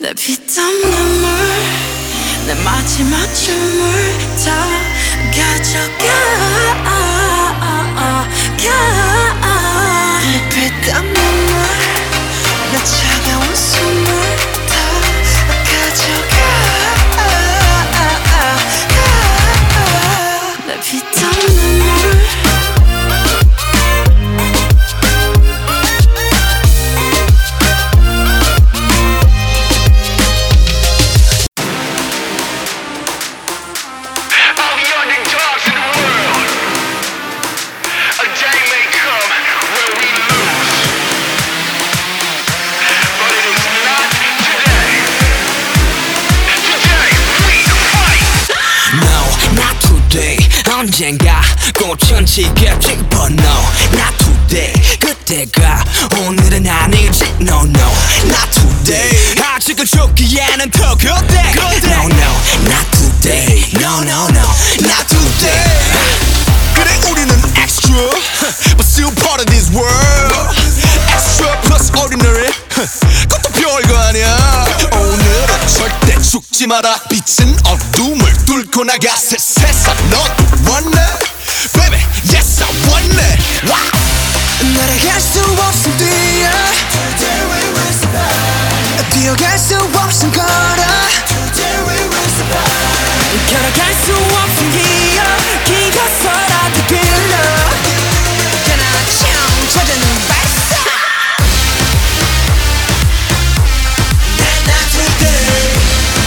내 피땀 눈물 내 마지막 춤을 다 가져가 내 피땀 눈물 내 차가운 숨을 다 가져가 내 피땀 눈물 언젠가 꽃은 지겠지 but no not today 그때가 오늘은 아니지 no no not today 아직은 죽기에는 더 그때 no no not today no no no not today 그래 우리는 extra but still part of this world extra plus ordinary 그것도 별거 아니야 오늘은 절대 죽지 마라 빛은 어둠을 뚫고 나가 새 세상 넌 원해 baby yes I want it wow 날아갈 수 없음 뛰어 Today we will survive 뛰어갈 수 없음 걸어 Today we will survive 걸어갈 수 없음 기어 기어서라도 길러 그나참 찾아는 발사 Not today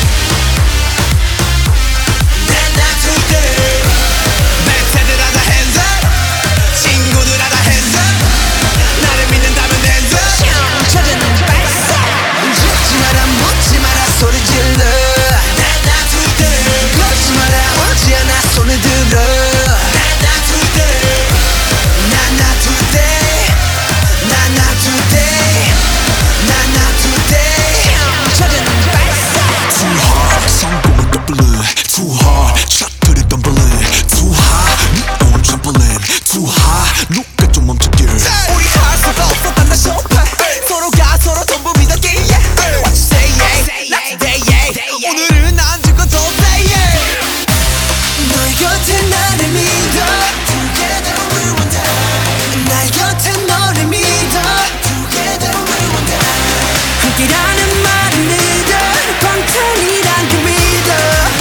Not today 멘트들아 다 hands up 친구들아 다 hands up 나를 믿는다면 hands up 찾아는 발사 죽지 마라 묻지 마라 소리 질러 Not today 걷지 마라 오지 않아 손을 들어 Not today Not today Not today Not today 찾아는 발사 Too hard 성공은 double Too hard 샷들이 덤블링 Too high 네 own trampoline Too high 누가 좀 멈췄길 우리 할 수가 없었단 나 쇼파 서로가 서로 전부 믿었기에 What you say yeah Not today yeah 오늘은 안 죽어도 say yeah 너의 곁에 나를 믿어 Together we will die 나의 곁에 너를 믿어 Together we will die 함께라는 말은 믿어 방탄이란 그 믿어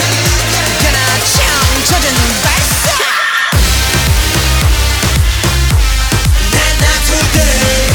그나참 찾아는 발사 Not today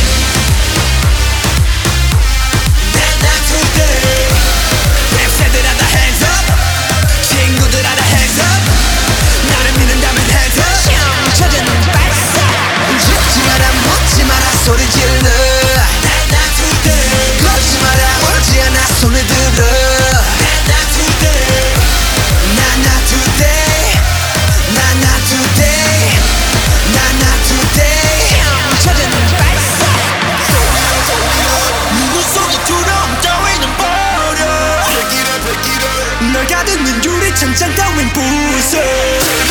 Not today 랩새들아 다 hands up 친구들아 다 hands up 나를 믿는다면 hands up 찾아는 발사 죽지 마라 묻지 마라 소리 질러 Not today 걷지 마라 오지 않아 손을 들어 Not today Not today Not today Not today 찾아는 발사 누구 소리처럼 따위는 버려 널 가두는 유리창장 따윈 부숴